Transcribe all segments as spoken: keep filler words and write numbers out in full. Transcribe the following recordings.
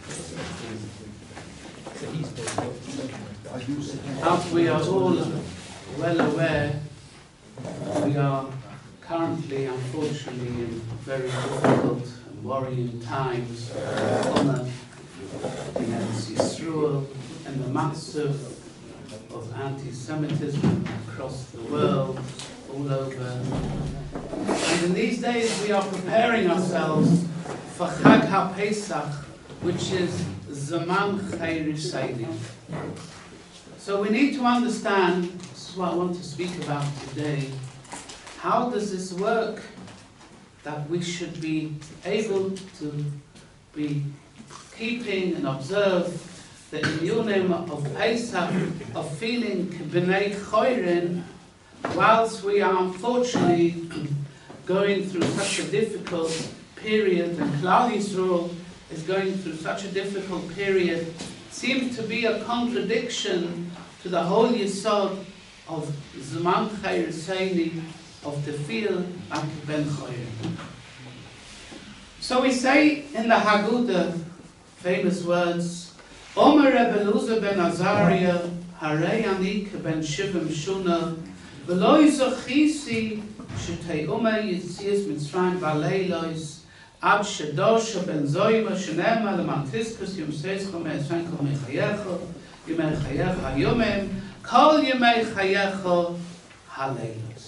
As we are all well aware, we are currently, unfortunately, in very difficult and worrying times on in Eretz Yisrael and the massive of anti-Semitism across the world, all over. And in these days we are preparing ourselves for Chag HaPesach, which is Zaman Chayri Seidi. So we need to understand, this is what I want to speak about today, how does this work that we should be able to be keeping and observe the Inyunim of Pesach, of feeling B'nai Chorin, whilst we are unfortunately going through such a difficult period, and Klal Yisrael is going through such a difficult period, seems to be a contradiction to the whole Yisod of Zman Chayr Seini, of Tefil and Ben Chorin. So we say in the Haggadah, famous words, Omer Rebbe Eliezer ben Azariah, Harei ani ben Shivim Shuna, V'lo yizochisi shetei Ume Yitzias Mitzrayim Baleilos, Ad Shedosha ben Zoyma Shenema Leman Tiskus Yom Seischa Me'esrein Kol Mechayecha, Yemei Chayecha Hayomim, Kol Yemei Chayecha Haleilos.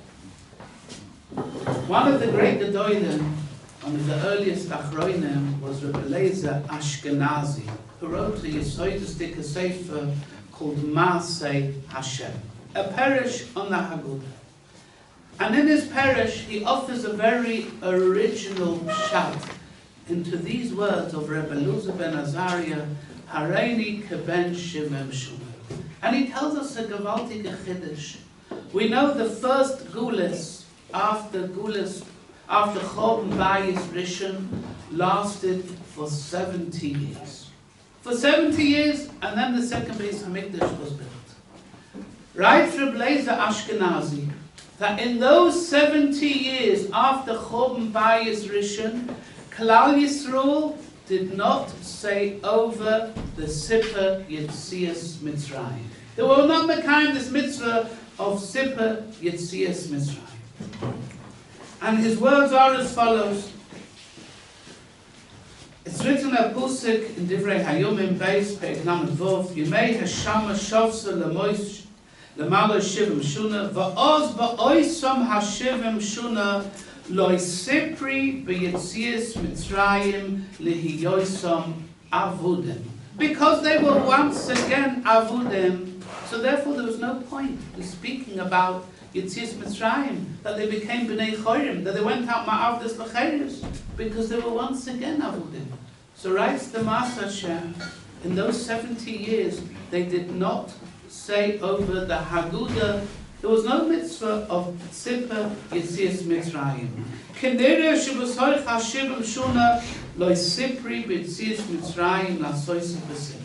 One of the great Gedolim, one of the earliest Achronim, was Rebbe Eliezer Ashkenazi, who wrote a Yesodistic Sefer called Maaseh Hashem, a parish on the Haggadah. And in his parish, he offers a very original shout into these words of Rebbe Eliezer ben Azariah, Hareini keben shivim shuna. And he tells us a gewaltige chiddush. We know the first Gulis, after Gulis, after Chorban Bayis Rishon, lasted for seventy years. For seventy years, and then the second Beis Hamikdash was built. Right from Rebbe Eliezer Ashkenazi, that in those seventy years after Chorban Bayis Rishon, Klal Yisrael did not say over the Sippa Yetzias Mitzrayim. They were not mekayim this mitzvah of Sippa Yetzias Mitzrayim. And his words are as follows. It's written a pusik in Divrei Hayomim Beis Peik Lamed Vov, Yemei Hashama Shavsa Lemois Lemalo Shivim Shuna, Va'oz Ba'oisam Hashivim Shuna, Loi Sipri B'Yetzias Mitzrayim Lihiyoisam Avudim. Because they were once again Avudim, so therefore there was no point in speaking about Yetzias Mitzrayim, that they became B'nai Chorim, that they went out Ma'avdas L'Chayris, because they were once again Avudim. So writes the Maaseh Hashem, in those seventy years, they did not say over the Haggadah, there was no mitzvah of Tzipah Yetzias Mitzrayim. Kendere Shebashoich HaShivim Shuna, Loi Sipri B'Yetzias Mitzrayim L'Asois B'Sim.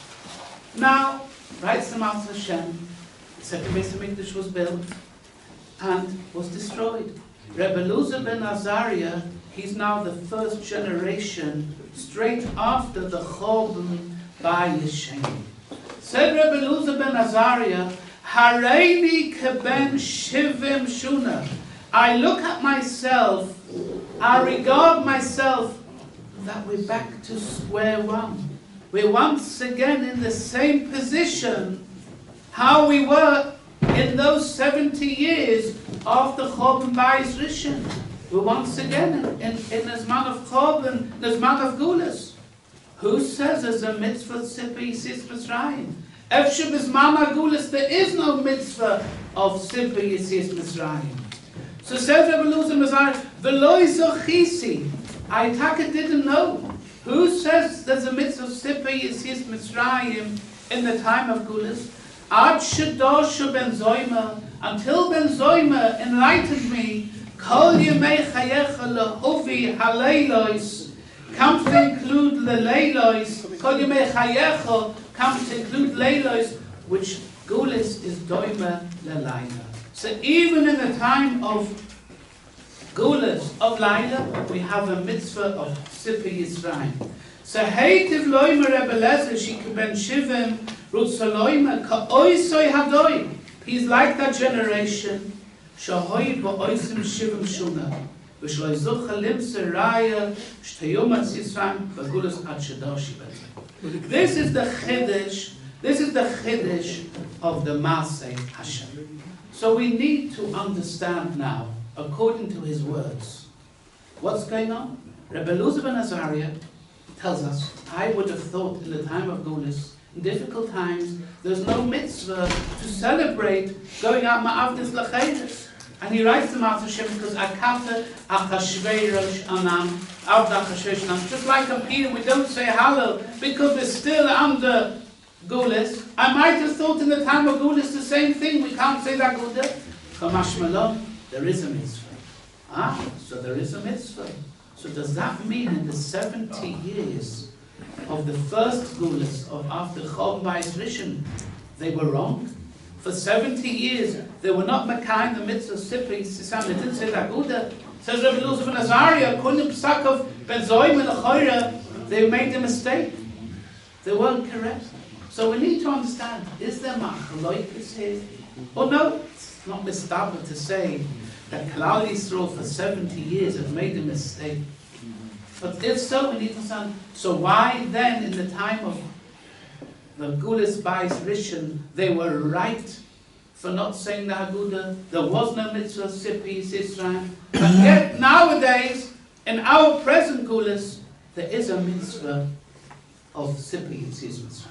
Now, writes the Maaseh Hashem, the second Beis Hamikdash was built and was destroyed. Rebbe Eliezer ben Azariah, he's now the first generation straight after the Chorban Bayis Rishon. Said Rebbe Eliezer ben Azariah, Hareini keben shivim shuna. I look at myself, I regard myself that we're back to square one. We're once again in the same position how we were in those seventy years after Chorban Bayis Rishon. We're once again in, in, in the Zman of Chorban, the Zman of Gulas. Who says there's a mitzvah Sippa Yetzias Mitzrayim? Efsheh b'Zman HaGulas, there is no mitzvah of Sippa Yetzias Mitzrayim. So says Rebbe Eliezer ben Azariah, V'lo yizochisi, I taka didn't know. Who says there's a mitzvah of Sippa Yetzias Mitzrayim in the time of Gulas? Ad Shedosha ben Zoyma, until Ben Zoyma enlightened me, Kol Yemei Chayecha Lehovi Haleilos, comes to include Leilos, Kol Yemei Chayecha comes to include Leilos, which Gulis is Doima Lelayla. So even in the time of Gulas, of Laila, we have a mitzvah of Sippa Yisrael. So heitiv loimer Rebbe Lezer, shike ben shivim, rutzaloimer, ka oisoi hadoi. He's like that generation, shahoi ba'oisim shivim shuna, v'shloi zucha limse raya, shtayom at Yisrael, v'gulas at shadashi betzai. This is the chiddush, this is the chiddush of the Maaseh Hashem. So we need to understand now, according to his words, what's going on? Rebbe Eliezer ben Azariah tells us, I would have thought in the time of Gulis, in difficult times, there's no mitzvah to celebrate going out ma'avdis l'chaydes. And he writes to Master Shem because akata achashveirosh anam, avda achashveirosh anam. Just like up here, we don't say Hallel because we're still under Gulis. I might have thought in the time of Gulis the same thing. We can't say that Gudah. Kamash Malon, there is a mitzvah. Ah, so there is a mitzvah. So does that mean in the seventy years of the first Gulis of after Chol Bayis Rishon, they were wrong? For seventy years, they were not Mekayim the mitzvah Sipri Sisam. They didn't say that Gudah. Says Rebbe Eliezer ben Azariah, Kunim Psakov Ben Zoim and Achoira, they made a mistake. They weren't correct. So we need to understand, is there machloikis here? Oh no, it's not mistabel to say that Klal Yisrael for seventy years have made a mistake. But if so, we need to understand, so why then in the time of the Gulis Bayis Rishon, they were right for not saying the Hagudah? There was no mitzvah, Sipi, Yisrael. But yet nowadays, in our present Gulis, there is a mitzvah of Sipi, Yisrael.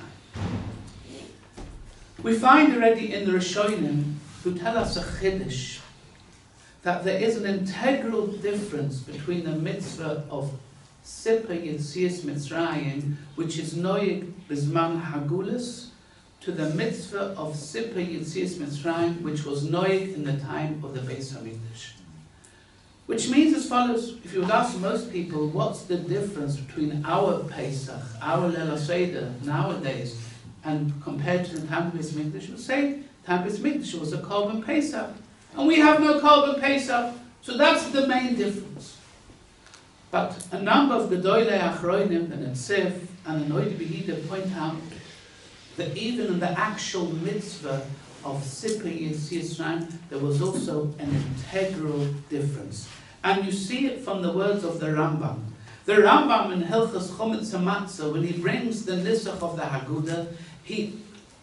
We find already in the Rishonim who tell us a chiddush that there is an integral difference between the mitzvah of Sipa Yetzias Mitzrayim, which is noyeg bizman hagulis, to the mitzvah of Sipa Yetzias Mitzrayim, which was noyeg in the time of the Beis Hamikdash. Which means as follows: if you would ask most people, what's the difference between our Pesach, our Leil HaSeder nowadays, and compared to the time of Beis Hamikdash, you would say, time of Beis Hamikdash was a Korban Pesach. And we have no Korban Pesach, so that's the main difference. But a number of Gedolei Achronim, the Netziv, and the Noid Behida point out that even in the actual mitzvah of Sipa Yetzias Mitzrayim, there was also an integral difference. And you see it from the words of the Rambam. The Rambam in Hilchos Chumetz HaMatzah, when he brings the Nisach of the Hagudah, he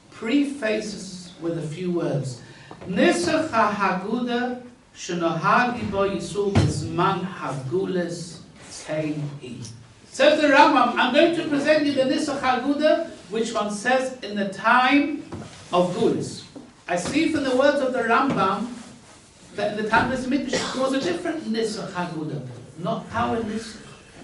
prefaces with a few words. Nisach HaHagudah shenohagi bo Yisrael b'zman hagulis teihi. Says the Rambam, I'm going to present you the Nisach HaGudah, which one says in the time of Gulis. I see from the words of the Rambam that in the time of the Mikdash there was a different Nisach HaGudah, not our Nisach.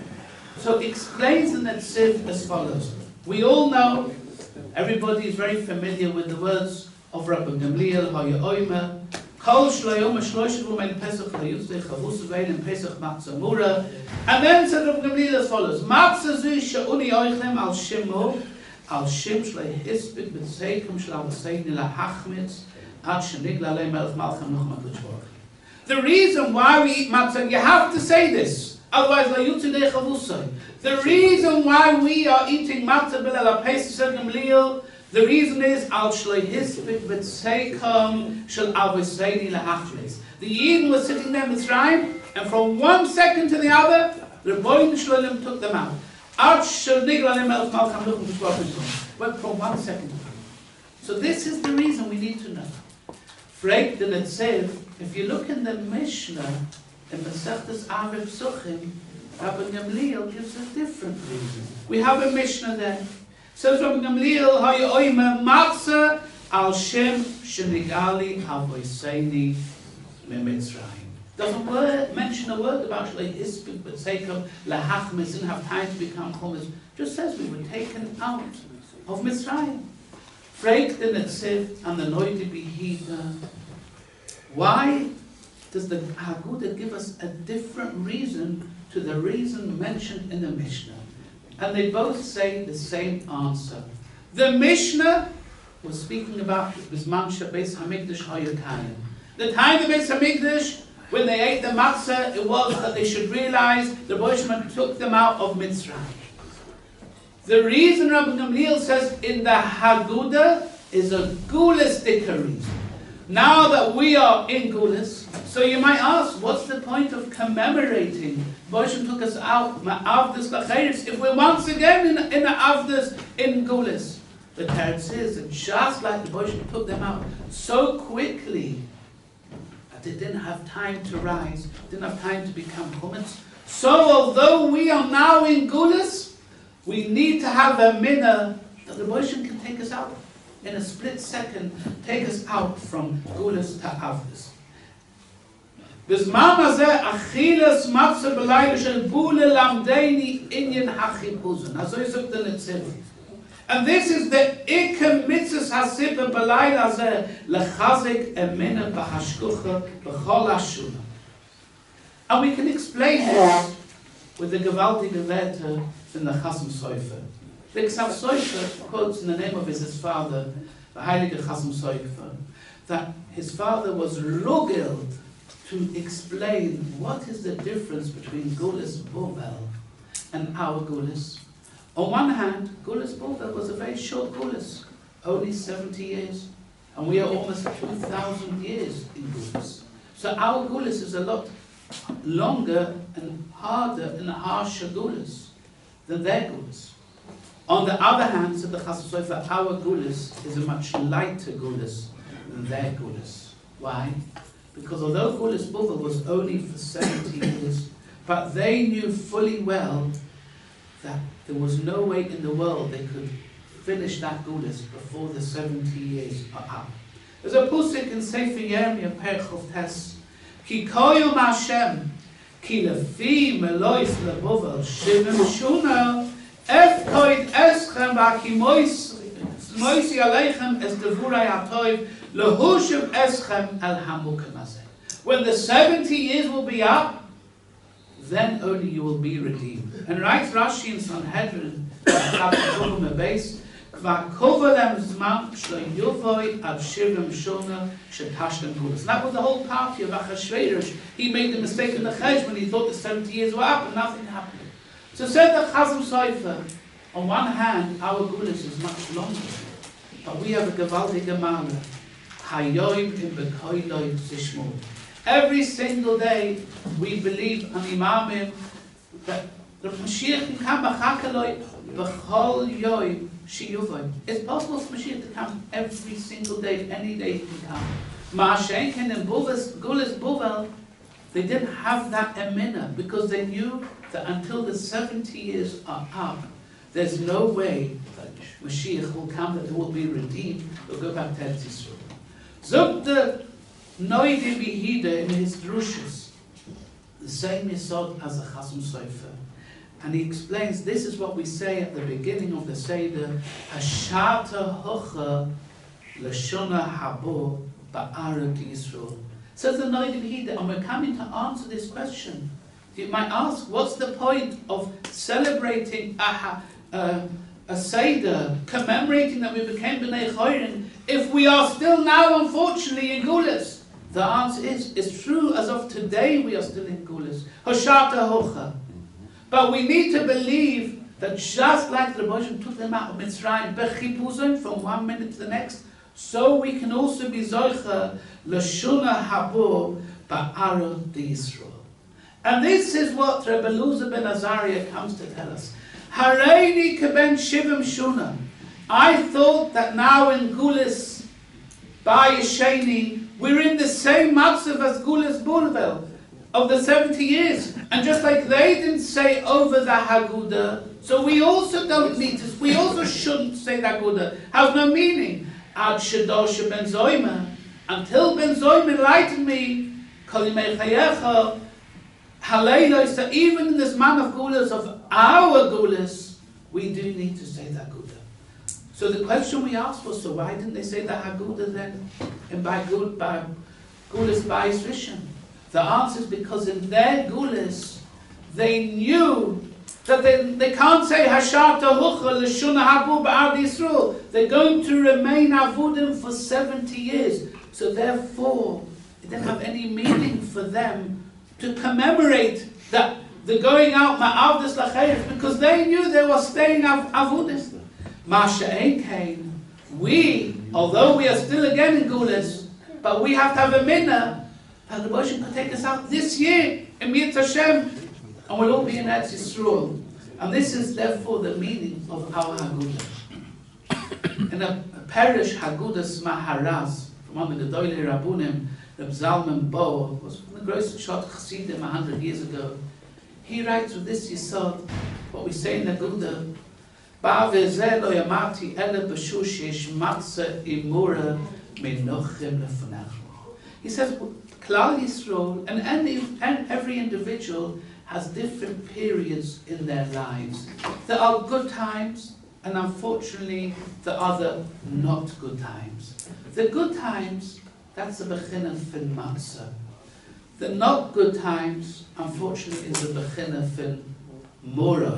So it explains in that Siv as follows. We all know, everybody is very familiar with the words of Rabbi Gamliel, Haya Oimer, Kol Shloyom Shloishu Men Pesach Layutzei Chavus Vein Pesach Matzah Mura. And then said Rabbi Gamliel as follows: Matzah Zi She'uni Oichlem Al Shimo Al Shim Shlei Hispik B'Tzeikum Shlau B'Seini LaHachmitz Ad Shenigla Lei Melech Malchem Nuchmat L'Shvorach. The reason why we eat matzah, you have to say this, otherwise Layutzei Chavusai. The reason why we are eating matzah B'Leil HaPesach, said Gamliel, the reason is Al Shlei Hispik B'Tzeikum Shel Al B'Seini LaHachmitz. The Yidden were sitting there in Mitzrayim, and from one second to the other, the Rebbeinu Shalom took them out. Went from one second to the other. So this is the reason we need to know. Frag the Netzev, if you look in the Mishnah, in Masechtas Arei Psuchim, Rabbi Gamliel gives a different reason. We have a Mishnah there. Says Rabbi Gamliel, Haya Oimer Matzah Al Shem Shenigali Avoiseini Mitzrayim. Doesn't word, mention a word about Shlei Hispik B'Tzeikum LaHachmitz, didn't have time to become Chumash. Just says we were taken out of Mitzrayim. Frag the Netziv and the Noidi Behida. Why does the Hagudah give us a different reason to the reason mentioned in the Mishnah? And they both say the same answer. The Mishnah was speaking about Bisman Beis Hamikdash Hayakayim. The time of Beis Hamikdash, when they ate the matzah, it was that they should realize the Boishman took them out of Mitzrayim. The reason Rabbi Gamliel says in the Haggadah is a gulistic reason. Now that we are in Gulis, so you might ask, what's the point of commemorating? Moshe took us out, Ma'avdas Lacheres, if we're once again in, in the Avdas in Gulis. The teretz is that just like the Moshe took them out so quickly that they didn't have time to rise, didn't have time to become chametz. So although we are now in Gulis, we need to have a minna that the Moshe can take us out. In a split second, take us out from Gulis to Avdas. בזמן הזה, אכילס מצה בלילה של בולה למדני עניין החיפוזן. אז זו זאת הנציבות. And this is the Ikka Mitzvahs HaSipah B'layla Hazeh L'chazik Emina B'hashkucha B'chol HaShuna. And we can explain this with the Gewaltige Werte in the Chasam Sofer. The Chasam Sofer quotes in the name of his, his father, the Heilige Chasam Sofer, that his father was ruggled to explain what is the difference between Gulis Bovel and our Gulis. On one hand, Gulis Bovel was a very short Gulis, only seventy years. And we are almost two thousand years in Gulis. So our Gulis is a lot longer and harder and harsher Gulis than their Gulis. On the other hand, said the Chasam Sofer, our Gulis is a much lighter Gulis than their Gulis. Why? Because although Gulis Bovel was only for seventy years, but they knew fully well that there was no way in the world they could finish that Gulis before the seventy years are up. There's a pusik in Sefer Yirmiyah, Perek Chof Tes, Ki koyom Hashem, ki lefi melois lebovel shivim shuna, ef koid eschem v'aki moisi aleichem es devurai hatoiv, lehushim eschem el hamukim hazeh. When the seventy years will be up, then only you will be redeemed. And writes Rashi in Sanhedrin, base, Kva kovalem zman shlo yuvoi ad shivim shona shetashtem gulas. And that was the whole party of Achashverosh. He made the mistake in the Cheshbon when he thought the seventy years were up and nothing happened. So said the Chasam Sofer, on one hand, our gulas is much longer, but we have a Gevaldige Gemara, Hayoim im bekoiloi zishmur. Every single day, we believe an imamim that the Mashiach can come b'chakaloi b'chol yoim shiyuvoi. It's possible for Mashiach to come every single day, any day he can come. Ma'ashenken and Gulis Bovel, they didn't have that emina because they knew that until the seventy years are up, there's no way that Mashiach will come, that they will be redeemed, they'll go back to Eretz Yisrael. Zog the Noidi Bihida in his Drushas, the same Yisod as the Chasam Sofer. And he explains, this is what we say at the beginning of the Seder, Hashata Hocha Lashona Habo Ba'aret Yisrael. Says the Noidi Bihida, and we're coming to answer this question. You might ask, what's the point of celebrating a, a, a Seder, commemorating that we became B'nai Chorin, if we are still now, unfortunately, in Gulis? The answer is, it's true as of today we are still in Gulis. Hoshata Hocha. But we need to believe that just like the Rebbe took them out of Mitzrayim, Bechipuzim, from one minute to the next, so we can also be Zoicha, Lashuna Habur, Ba'ara de Yisrael. And this is what Rebbe Eliezer ben Azariah comes to tell us. Hareini keben shivim shuna. I thought that now in Gulis, by Yesheni, we're in the same matzav as Gulis Bovel of the seventy years. And just like they didn't say over the Haggadah, so we also don't need to, we also shouldn't say the Haggadah. Has no meaning. Ad Shadosha ben Zoyma. Until Ben Zoyma enlightened me, Kolimei Chayecha, Haleilos, so even in this man of Gulis, of our Gulis, we do need to say the Haggadah. So the question we asked was, so why didn't they say the Haggadah then, and by Gulis by Gulis Bayis Rishon? The answer is because in their Gulis, they knew that they, they can't say Hashata Hucha L'Shuna Habu Ba'ad Yisrael. They're going to remain Avudim for seventy years. So therefore, it didn't have any meaning for them to commemorate that the going out ma'avdis lachayif, because they knew they were staying av avudis. Masha Einkein, we, although we are still again in Gulas, but we have to have a minna that the Moshe can take us out this year in Mitzvah Hashem, and we'll all be in Eretz Yisrael. And this is therefore the meaning of our Haggadah. In a, a parish Haggadas Maharaz, from one of the Gedolei Rabbunim, Reb Zalman Bo, was from the greatest shot Chassidim a hundred years ago. He writes with this Yisod, what we say in the Haggadah, Ba v'zeh lo yamati ele b'shush yesh matzah imura menochem lefanecha. He says, Klal Yisrael, and, any, and every individual has different periods in their lives. There are good times, and unfortunately, there are the not good times. The good times, that's the bechina fin matzah. The not good times, unfortunately, is the bechina fin moroi.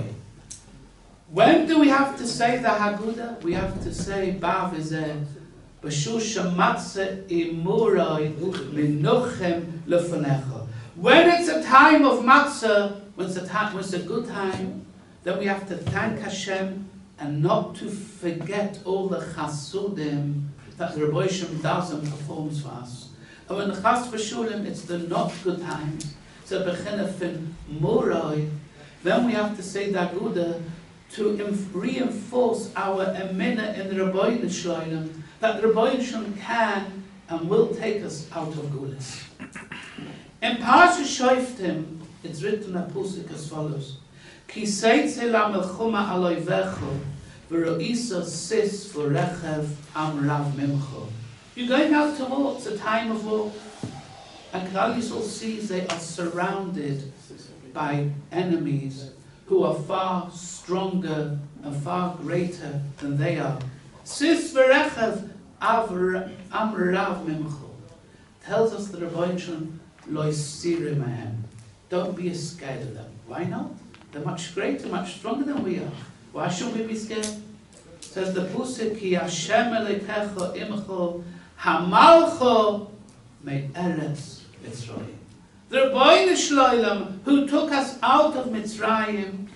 When do we have to say the Haggadah? We have to say, Ba v'zeh b'shusha matzah imuroi minochem lefanecha. When it's a time of matzah, when it's a time, when it's a good time, then we have to thank Hashem and not to forget all the chasudim that the Rebbe Shem does and performs for us. And when the chas v'shulim, it's the not good times. It's a bechina fin muroi. Then we have to say the Haggadah to reinforce our emina in the Rebbeinu Shloim, that the Rebbeinu Shloim can and will take us out of Gulas. In Parshas Shoftim, it's written a pasuk as follows: Ki seitze la melchuma aloi vecho, v'ro'isa sis v'rechev am rav mimcho. You're going out to war, it's a time of war. And Klal Yisrael sees they are surrounded by enemies who are far stronger and far greater than they are. Sis v'rechev am rav mimcho. Tells us that Rebbeinu Shloim lo yisirim ahem. Don't be scared of them. Why not? They're much greater, much stronger than we are. Why should we be scared? Says the pasuk, Ki Hashem Elokecha imcho hamalcho me'eretz Mitzrayim. The Rebbeinu Shloim, who took us out of Mitzrayim,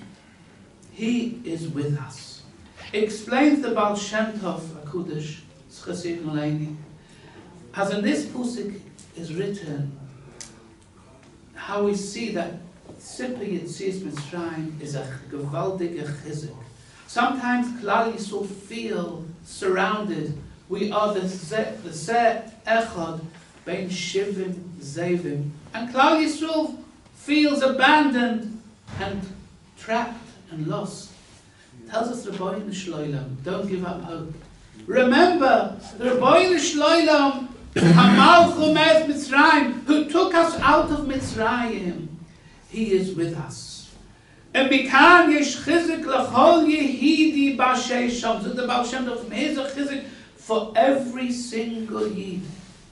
He is with us. Explains the Baal Shem Tov HaKudosh, Chassidim Leini, as in this pasuk is written, how we see that Sipa Yetzias Mitzrayim is a gewaldige chizuk. Sometimes Klal Yisrael feel surrounded. We are the Zeh Echad Bein Shivim Zevim. And Klal Yisrael feels abandoned and trapped and lost. Tells us the Rebbeinu Shloim, don't give up hope. Remember, the Rebbeinu Shloim, Hamalchu Me'ez Mitzrayim, who took us out of Mitzrayim, He is with us. And Mikan yesh chizik l'chol yehidi b'ashei sham. So the Baal Shem Tov, here's a chizik for every single yid.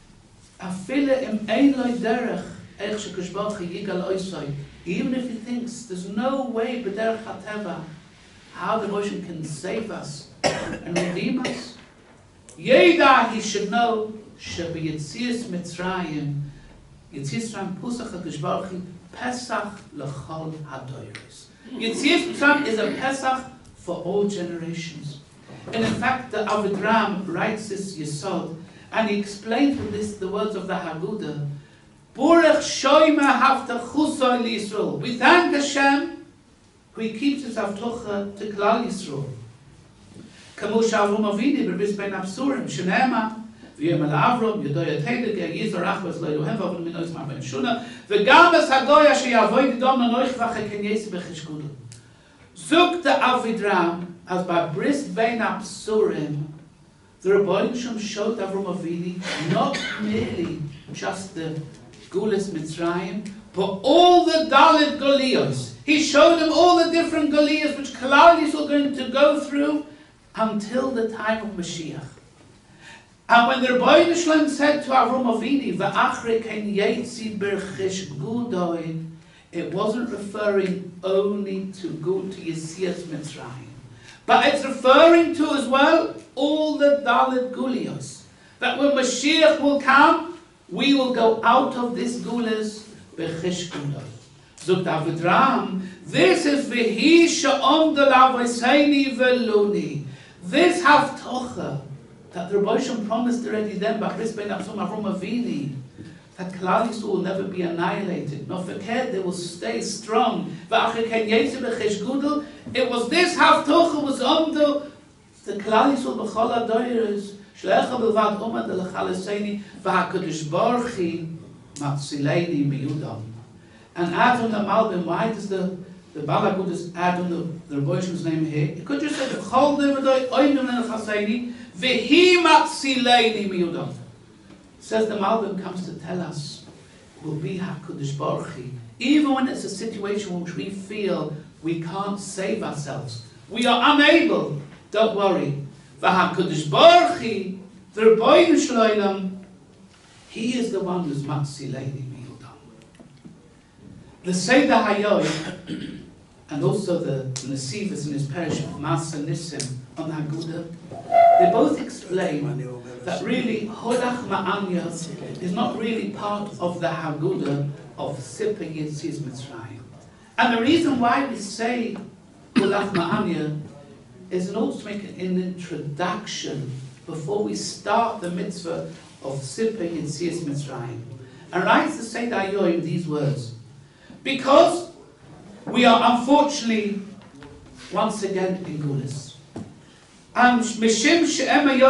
Afile im ein loy derech, eich shekosh baruch hu yigal oisai. Even if he thinks there's no way b'derech hateva, how the Moshe can save us and redeem us. Yeda, he should know, shebi Yetzias Mitzrayim, Yetzias Mitzrayim Pusach HaKadosh Baruch Hu, Pesach l'chol hadoros. Yetzias Mitzrayim is a Pesach for all generations. And in fact, the Avidram writes this Yesod, and he explains with this the words of the Haggadah. Borech shoyma havtachusay liYisrael. We thank Hashem who He keeps His avtocha to Klal Yisrael. Kamu shavrum avini berbis bein absurim shenema. V'yem al Avram yodoy ateilig yizor achvas lo yohem v'avon minois mar ben shuna v'gam es hagoya sheyavoid dom nanoich v'cheken yesi b'chishkudu. Zuk the Avidram as by bris bein absurim, the Rebbeinu Shem showed Avram Avini not merely just the Gulas Mitzrayim, but all the Dalit Goliyos. He showed him all the different Goliyos which Klal Yisrael are going to go through until the time of Mashiach. And when the Rebbeinu Shlem said to Avram Avini, "Va'achre ken yetzi berchish gudoi," it wasn't referring only to go to Yetzias Mitzrayim, but it's referring to as well all the Dalit Gulios. That when Mashiach will come, we will go out of this Gulas berchish gudoi. Zogt Avidram, this is V'hi she'omda l'avoseini veluni. This Havtocha that the Rebbe Shem promised already then, B'Chris Ben Avsum Avrom Avini, that Klal Yisrael will never be annihilated. Not forget, they will stay strong. It was this Havtocha was under the Klal Yisrael B'chol HaDoros, Shlecha B'lvad Umad L'chalaseini, V'HaKadosh Baruch Hu Matzileini B'Yudam. And add on the Malbim, why does the the Balagudas add on the, the Rebbe Shem's name here? It could just say, V'chol Devadoi Oinum L'chaseini, V'hi Matzileini B'Yudam. Says the Malbim comes to tell us, will be HaKadosh Baruch Hu. Even when it's a situation which we feel we can't save ourselves, we are unable, don't worry. VaHaKadosh Baruch Hu, the Rebbeinu Shloim, He is the one who's Matzileini B'Yudam. The Seder Hayoy, and also the Nesivos in his parish of Masa Nissim on Haguda, they both explain that really Holach Ma'anya is not really part of the Haguda of Sippah Yetzias Mitzrayim. And the reason why we say Holach Ma'anya is in order to make an introduction before we start the mitzvah of Sippah Yetzias Mitzrayim. And writes the Seder Hayoy these words: because we are unfortunately once again in Gulis. And because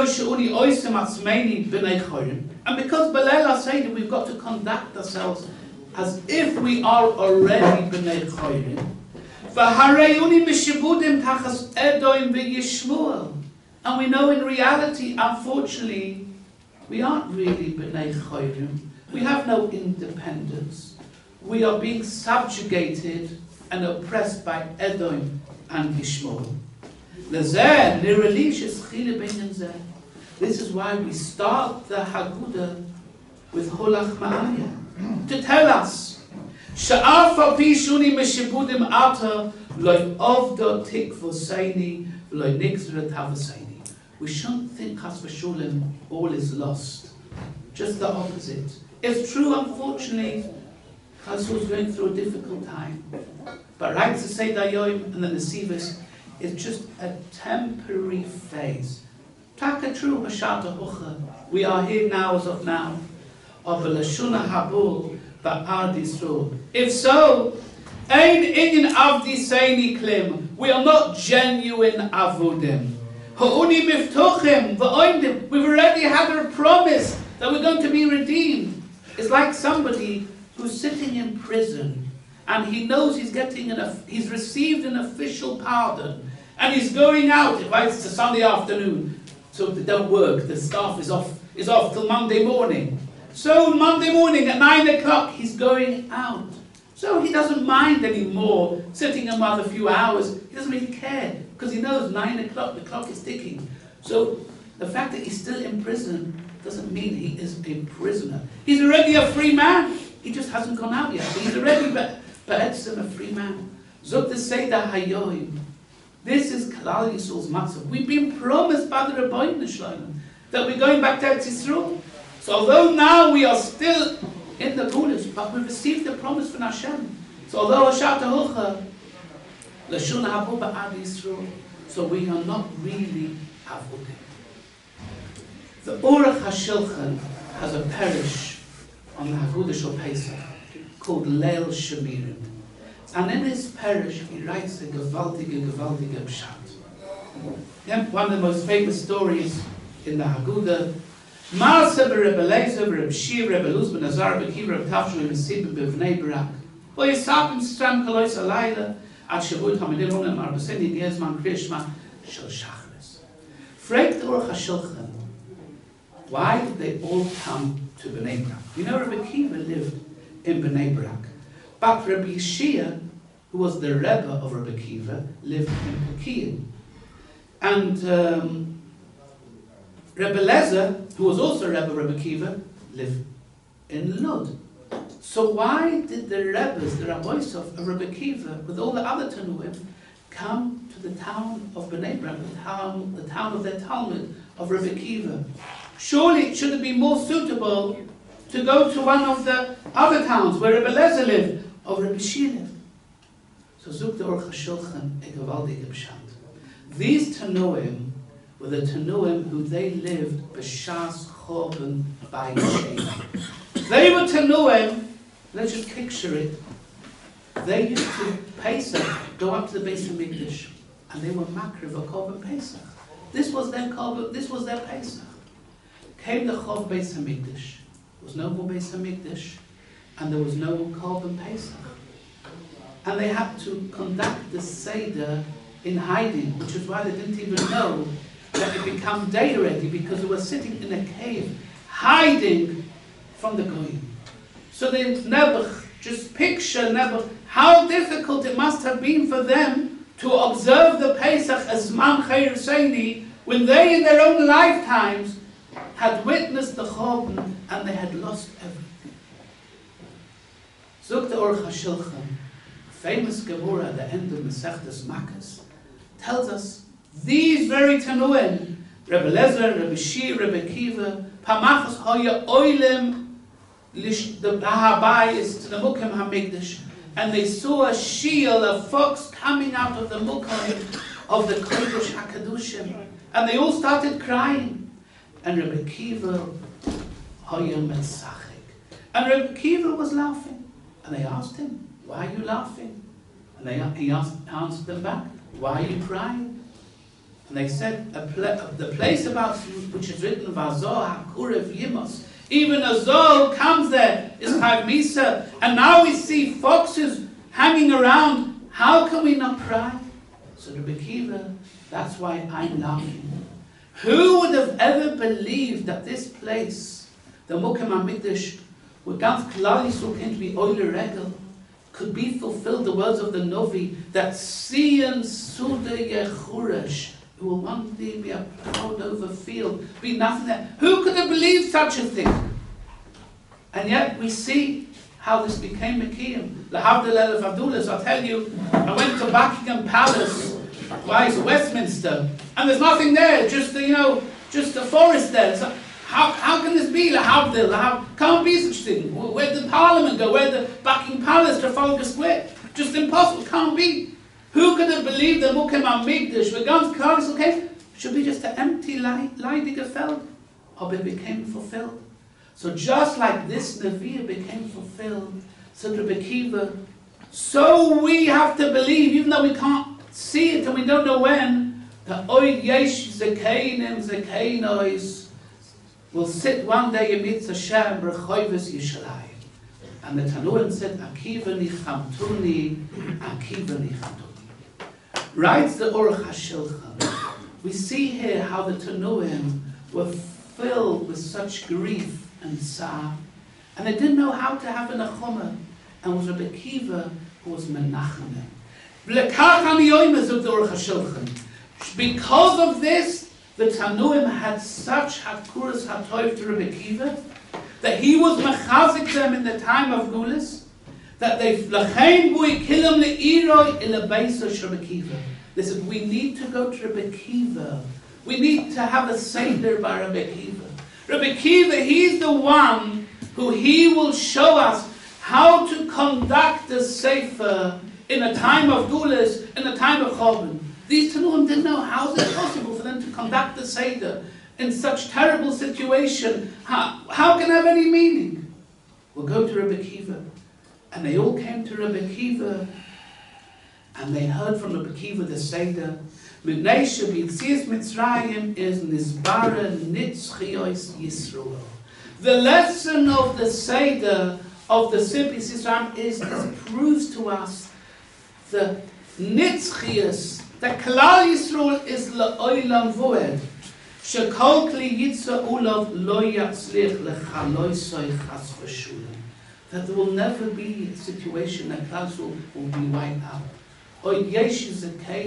Belel Asayim, we've got to conduct ourselves as if we are already B'nei Choyrim. And we know in reality, unfortunately, we aren't really B'nei Choyrim. We have no independence. We are being subjugated and oppressed by Edom and Yishmael. This is why we start the Haguda with Holach Ma'anya, to tell us Sha'afa Pishuni Meshibudim Ata Loi Ovdo Tikvosaini Loi Nixra Tavasaini. We shouldn't think Chas v'Sholem all is lost. Just the opposite. It's true, unfortunately, Chas was going through a difficult time. But right to say Dayoim and the Nesivos, it's just a temporary phase. Taka true Hashata Hocha. We are here now as of now. Of a Lashuna Habul Ba'ad Yisrael. If so, Ein Inyan Avdi Seini Klim. We are not genuine Avodim. Ha'uni Miftochim Va'oindim. We've already had a promise that we're going to be redeemed. It's like somebody who's sitting in prison and he knows he's getting an, he's received an official pardon. And he's going out, right? It's a Sunday afternoon, so they don't work. The staff is off, is off till Monday morning. So Monday morning at nine o'clock, he's going out. So he doesn't mind anymore sitting another few hours. He doesn't really care because he knows nine o'clock, the clock is ticking. So the fact that he's still in prison doesn't mean he is a prisoner. He's already a free man. He just hasn't gone out yet. But he's already be'etzem a free man. Zot the Seder Hayoim. This is Klal Yisrael's matzah. We've been promised by the Rebbeinu Shloim that we're going back to Eretz Yisrael. So although now we are still in the Gulish, but we received the promise from Hashem. So although Hashata Hocha, Lashon Habu Ba'ad Yisrael, so we are not really Avodim. The Orach HaShulchan has a parish on the Hagudah Shel Pesach called Leil Shemirim. And in his parish, he writes a gewaltige, gewaltige pshat. Yeah, one of the most famous stories in the Hagudah. Ma'aseh b'Rebbe Eliezer, b'Rebbe Shir, Rebbe Luz, b'Rebbe Nazar, b'Rebbe Kiva, Rebbe Tavshul, b'Rebbe Sibbe, b'Bnei Barak. V'yisapim stram kalois alayla, ad shavut hamidim onem arbaseni diezman krishma shel shachris. Fragt the Orach HaShulchan, why did they all come to Bnei Barak? You know, Rebbe Kiva lived in Bnei Barak. But Rebbe Yeshia, who was the Rebbe of Rebbe Kiva, lived in Pekiah. And um, Rebbe Eliezer, who was also Rebbe of Rebbe Kiva, lived in Lod. So why did the Rebbes, the Rabbis of Rebbe Kiva, with all the other Tanuim, come to the town of Bnei Barak, the town, the town of their Talmud of Rebbe Kiva? Surely it should have been more suitable to go to one of the other towns where Rebbe Eliezer lived, or Rebbe Shir lived. So zuk the Aruch HaShulchan a gewaldige pshat. These Tanuim were the Tanuim who they lived b'shas Chorban by Sheva. They were Tanuim, let's just picture it. They used to Pesach, go up to the Beis HaMikdash, and they were makriv a Korban Pesach. This was their Korban, this was their Pesach. Came the Chov Beis HaMikdash. There was no more Beis HaMikdash, and there was no Korban Pesach. And they had to conduct the Seder in hiding, which is why they didn't even know that it became day already, because they were sitting in a cave, hiding from the Goyim. So they never, just picture never, how difficult it must have been for them to observe the Pesach as Zman Chayir Seini, when they in their own lifetimes had witnessed the Chorban and they had lost everything. Zuk the Aruch HaShulchan, famous Gemara at the end of Masechtas Makkos, tells us these very Tanuim, Rebbe Lezer, Rebbe Shir, Rebbe Kiva, Pamachas Hoya Oilem Lish the Habayis to the Mukim HaMikdash, and they saw a shield, a fox coming out of the Mukim of the Kodesh HaKadoshim, and they all started crying. And Rebbe Kiva Hoya Metzachik, and Rebbe Kiva was laughing, and they asked him, "Why are you laughing?" And they, he asked, answered them back, "Why are you crying?" And they said, a pla the place about which is written, Vazor HaKurev Yimos, even a Zoh comes there, is Chag Misa, and now we see foxes hanging around. How can we not cry? So Rebbe Kiva, that's why I'm laughing. Who would have ever believed that this place, the Mukim HaMikdash, where ganz Klal Yisrael came to be Oile Regel, could be fulfilled, the words of the Novi, that Sion Suda Yechuresh, who will one day be a plowed over field, be nothing there. Who could have believed such a thing? And yet we see how this became a Kiyum. Lahavdil Elef Abdullah. So I'll tell you, I went to Buckingham Palace, why, to Westminster, and there's nothing there, just the, you know, just a forest there. So how, how can this be? Lahavdil, Lahav, can't be such a thing. Where'd the Parliament go? Where'd the Buckingham Palace, Trafalgar Square? Just impossible, can't be. Who could have believed that Mukim HaMikdash, where God's Karis came, should be just an empty leidige feld? Or it became fulfilled. So just like this Nevi'ah became fulfilled, so Rebbe Kiva, so we have to believe, even though we can't see it and we don't know when, that Oy Yesh Zekeinim Zekeinois will sit one day in Mitz Hashem B'Choyves Yishalayim. And the Tanuim said, Akiva Nichamtuni, Akiva Nichamtuni. Writes the Aruch HaShulchan. We see here how the Tanuim were filled with such grief and sorrow, and they didn't know how to have a Nechumah, and it was Rebbe Kiva who was Menachem. Because of this, the Tanuim had such Hakuras Hatoiv to Rebbe Kiva that he was mechazik them in the time of Gulis, that they Lachain Bui Kilim Le'iroi Ilabeisa Rebbe Kiva. They said, we need to go to Rebbe Kiva. We need to have a Seder by Rebbe Kiva. Rebbe Kiva, he's the one who he will show us how to conduct the Sefer in a time of Gulis, in a time of Chorban. These Tanuim didn't know how is it possible for them to conduct the Seder in such terrible situation. How, how can it have any meaning? We'll go to Rebbe Kiva. And they all came to Rebbe Kiva, and they heard from Rebbe Kiva the Seder. M'nei she'b'yitzias Mitzrayim is Nizbara Nitzchiyos Yisroel. The lesson of the Seder of the Sipis Yisrael is, is proves to us the Nitzchiyos, that Klal Yisrael is la'olam voed. Shekol kli yitza ulav lo yatzlich lechaloisoi chas v'shulam. That there will never be a situation that Klal Yisrael will be wiped out. This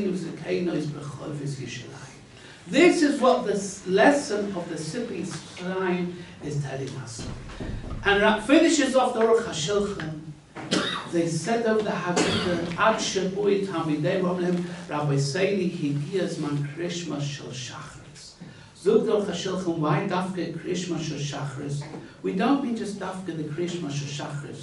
is what the lesson of the Sipis Shrine is telling us. And that finishes off the Aruch HaShulchan. They said of the Haggadah, Ad Shabui Talmidei Romlem, Rabbi Seili Higias Man Krishma Shel Shachris. Zug the Aruch HaShulchan, why Dafka Krishma Shel Shachris? We don't mean just Dafka the Krishma Shel Shachris,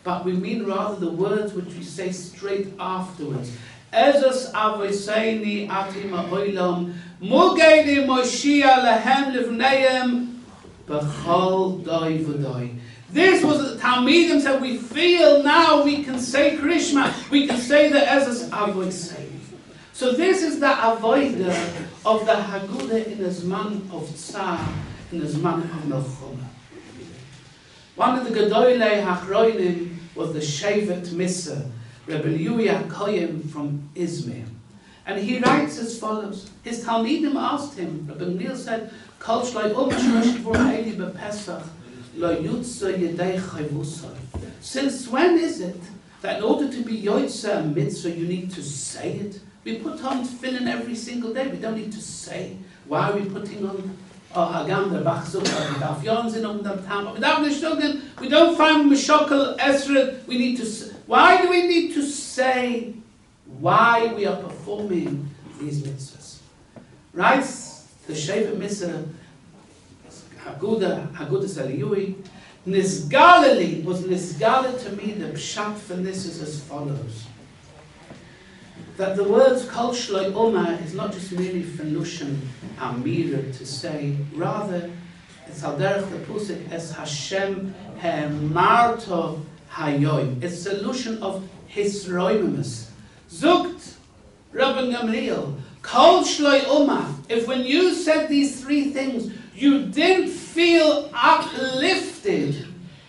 but we mean rather the words which we say straight afterwards. Ezos avoseini atim ha'olam, mugedi Moshiach lehem livneim, b'chol dai v'dai. This was the Talmidim said, we feel now we can say Krishma, we can say the Ezos avoseini. So this is the avodah of the Haggadah in the Zman of Tsar, in the Zman of Melchoma. One of the Gedolei Hachroinim was the Shevet Misa, Rebbe Yuya Koyim from Izmir. And he writes as follows. His Talmidim asked him, Rebbe Neil said, Kol shloi um shlosh vor eili bepesach, lo yutza yedei chayvusay. Since when is it that in order to be yotza a mitzvah you need to say it? We put on tefillin every single day. We don't need to say. Why are we putting on Hagam der Bachzukah, the Daf Yonzin, um the Tam? We don't find Meshokel Esrei. We need to. Why do we need to say why we are performing these mitzvahs? Right? The Shevet Mitzvah, Haggadah, Haggadah Saliyui, Nizgaleli was Nizgalet to me. The pshat for this is as follows. That the words Kol Shloi Umah is not just merely Fenushim Amira to say, rather it's al derech the Pusik as Hashem Hemarto Hayoim. It's a solution of Hisroimimus. Zukt Rabban Gamliel, Kol Shloi Umah. If when you said these three things, you didn't feel uplifted,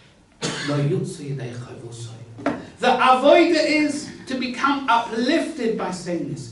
the avodah is to become uplifted by saying this.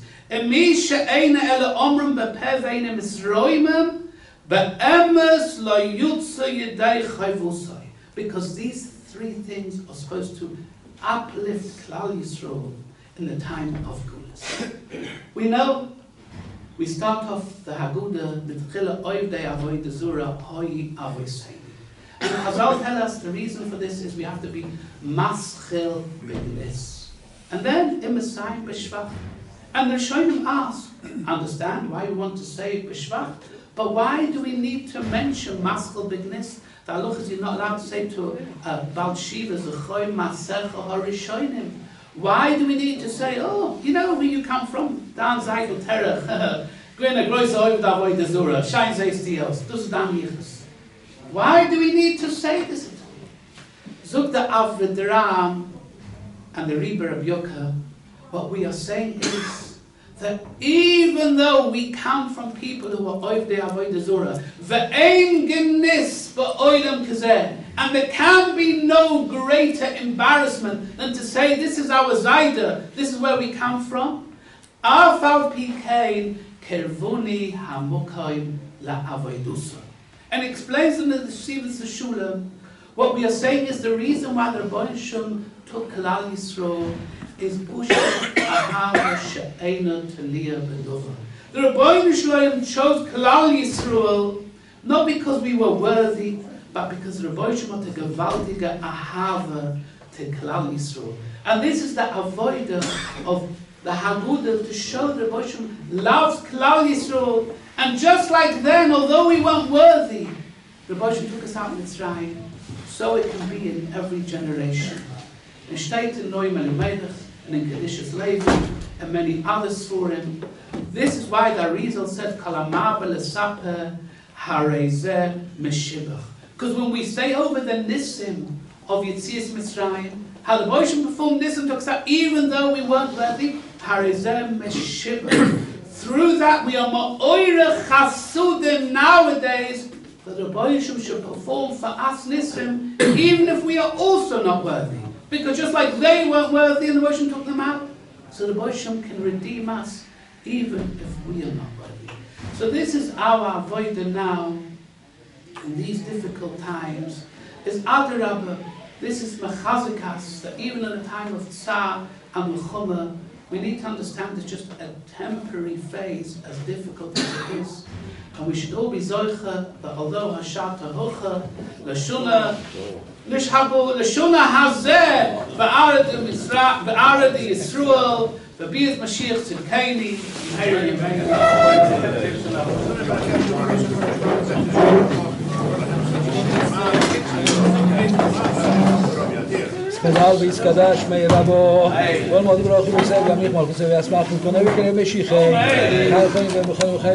Because these three things are supposed to uplift Klal Yisrael in the time of Gulas. We know, we start off the Haggadah with Chila Oivdei Avodah Zura Hoi Avoseini. And Chazal tell us the reason for this is we have to be Maschil B'Gnis. And then Imasai B'Shvach. And the Rishonim ask, understand why we want to say B'Shvach, but why do we need to mention Maschil B'Gnis? The halacha is you're not allowed to say to a Bal Shiva Zechoy Masecha HaRishonim. Why do we need to say, oh, you know where you come from? Dan Zeigel Terech. Gwena Groisa Oivd Avodah Zura. Shain Zeis Dios. Dus Dan Yichus. Why do we need to say this? Zug the Avvidram and the Rebbe of Yoka, what we are saying is that even though we come from people who are Oivdei Avodah Zura, ve'ein genis ba'olam kazeh, and there can be no greater embarrassment than to say this is our Zayda, this is where we come from. Afal pikein kervuni hamukaim la'avodusa. And explains in the Shivas Shulam, what we are saying is the reason why the Rebbeinu Shem took Klal Yisrael is Busha Ahava She'ena Talia Bedova. The Rebbeinu Shem chose Klal Yisrael not because we were worthy, but because the Rebbeinu Shem had a gewaltige Ahava to Klal Yisrael. And this is the avodah of the Haggadah to show the Rebbeinu Shem loves Klal Yisrael. And just like then, although we weren't worthy, the Rebbeinu took us out in Mitzrayim, so it can be in every generation. In Shteit in Noam Elimelech, and in Kedushas Levi, and many others for him. This is why the Arizal said, Kalamah b'lesaper harezeh meshibach. Because when we say over the Nissim of Yetzias Mitzrayim, how the Rebbeinu performed Nissim to accept, even though we weren't worthy, harezeh meshibach. Through that, we are ma'oire chasudim nowadays that the Rebbeinu should perform for us Nissim, even if we are also not worthy. Because just like they weren't worthy and the Rebbeinu took them out, so the Rebbeinu can redeem us even if we are not worthy. So this is our avodah now in these difficult times. Is Adarabah, this is mechazikas, that even in a time of Tsar and Mechumah, we need to understand it's just a temporary phase, as difficult as it is. And we should all be zoicha that although hashata hocha, lashuna, lishhabu, lashuna hazeh, ba'arad Yisrael, ba'arad Yisrael, ba'biyat Mashiach tzidkeni, פדל ויסקדש מי רבו כל מועדים ברוך הוא בסדר גם יחמל חוסר ויסמח מתכונה וקרב משיחי חי חיים ובכל חיים